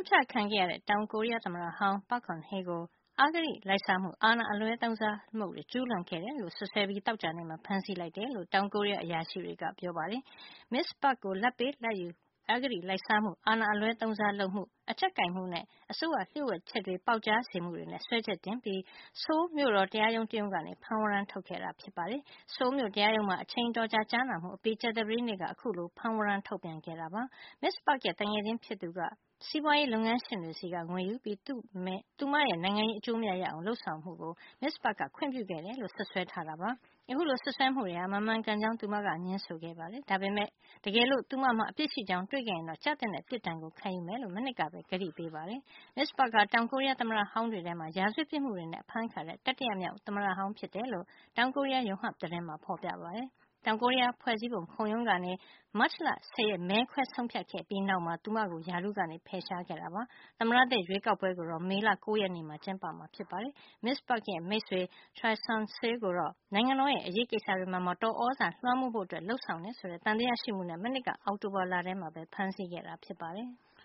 တ်ချခံခဲ့ရတဲ့ တောင်ကိုရီးယားသမ္မတဟောင်း Park Geun-hye ကို အဂတိလိုက်စားမှု၊ အာဏာအလွဲသုံးစားမှုတွေ ကျူးလွန်ခဲ့တယ်လို့ စွပ်စွဲပြီး သောကြာနေ့မှာ ဖမ်းဆီးလိုက်တယ်လို့ တောင်ကိုရီးယား အရာရှိတွေက ပြောပါတယ်။ မစ္စ Park ကို လာဘ်ပေးလာဘ်ယူ အဂတိလိုက်စားမှု၊ အာဏာအလွဲသုံးစားလုပ်မှု၊ အကျပ်ကိုင်မှုနဲ့ အစိုးရလျှို့ဝှက်ချက်တွေ ပေါက်ကြားစေမှုတွေနဲ့ စွဲချက်တင်ပြီး ဆိုးလ်မြို့တော် တရားရုံးတရုံးကနေ ဖမ်းဝရမ်းထုတ်ခဲ့တာ ဖြစ်ပါတယ်။ ဆိုးလ်မြို့တရားရုံးမှာ အချိန်အတော်ကြာ ကြားနာမှုအပြီး ကြာသပတေးနေ့က အခုလို ဖမ်းဝရမ်း ထုတ်ပြန်ခဲ့တာ ဖြစ်ပါတယ်။ မစ္စ Park ရဲ့ သူငယ်ချင်းဖြစ်သူက စီးပွားရေးလုပ်ငန်းရှင်တွေဆီက ငွေယူပြီး သူမရဲ့ နိုင်ငံရေးအကျိုးအမြတ်ရအောင် လုပ်ဆောင်မှုကို မစ္စ Park က ခွင့်ပြုခဲ့တယ်လို့ စွပ်စွဲထားတာပါ။ အခုလို စွပ်စွဲမှုတွေဟာ မမှန်ကန်ကြောင်း သူမက ငြင်းဆိုခဲ့ပါတယ်။ ဒါပေမယ့် တကယ်လို့ သူမမှာ အပြစ်ရှိကြောင်း တွေ့ခဲ့ရင်တော့ ကျသင့်တဲ့ ပြစ်ဒဏ်ကို ခံယူမယ်လို့ မနှစ်ကပဲ ကတိပေးခဲ့ပါတယ်။ မစ္စ Park ဟာ တောင်ကိုရီးယား သမ္မတဟောင်းတွေထဲမှာ ရာဇဝတ်ပြစ်မှုတွေနဲ့ အဖမ်းခံရတဲ့ တတိယမြောက် သမ္မတဟောင်း ဖြစ်တယ်လို့ တောင်ကိုရီးယား Yonhap သတင်းမှာ ဖေါ်ပြထားပါတယ်။ တောင်ကိုရီးယား ဖွဲ့စည်းပုံခုံရုံးကနေ မတ်လ 10 ရက် မဲခွဲဆုံးဖြတ်ခဲ့ပြီးနောက်မှာ သူမကို ရာထူးကနေ ဖယ်ရှားခဲ့တာ ဖြစ်ပါတယ်။ သမ္မတသစ် ရွေးကောက်ပွဲကိုတော့ မေလ 9 ရက်နေ့မှာ ကျင်းပမှာ ဖြစ်ပါတယ်။ မစ္စ Park ရဲ့ မိတ်ဆွေ Choi Soon-sil ကိုတော့ နိုင်ငံတော်ရဲ့ အရေးကိစ္စတွေမှာ မတော်သြဇာလွှမ်းမိုးဖို့ လုပ်ဆောင်တယ်ဆိုတဲ့ သံသယရှိမှုနဲ့ မနှစ်က အောက်တိုဘာလထဲမှာပဲ ဖမ်းဆီးခဲ့တာ ဖြစ်ပါတယ်။